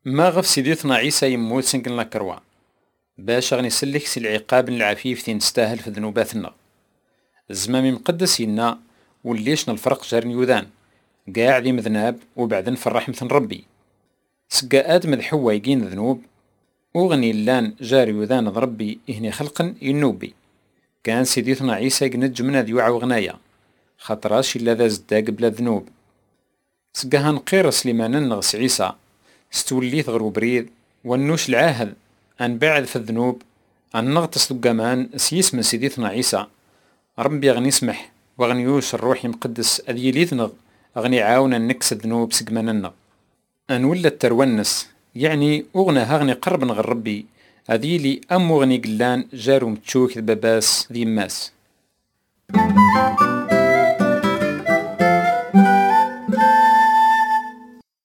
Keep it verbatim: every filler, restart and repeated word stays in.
ما غف سيديتنا عيسى يموت سنقن لكروا باش غني سلك سي العقاب العفيف تي نستاهل في ذنوباتنا. الزمامي مقدس ينا وليش الفرق جار نيوذان قاع ذي مذناب وبعدن في الرحمة ربي سقا آدم ذ حوا يقين ذنوب وغني اللان جار يوذان ذ ربي إهني خلقا ينوبي. كان سيديتنا عيسى يقنج من ذي وعى وغنايا خطراش إلا ذا زداق بلا ذنوب. سقاها نقير سليمان نغس عيسى ستوليث غرو بريد ونوش العاهد أن بعد في الذنوب أن نغطس القمان سيس من سيديتنا عيسى ربي غني يسمح وغنيوش الروح مقدس أذي ليثنغ أغني عاونا نكس الذنوب سقماننا أن ولا الترونس يعني أغنى هغني قرب نغ ربي أذي لي أم أغني قلان جارو متشوك باباس ذي ماس.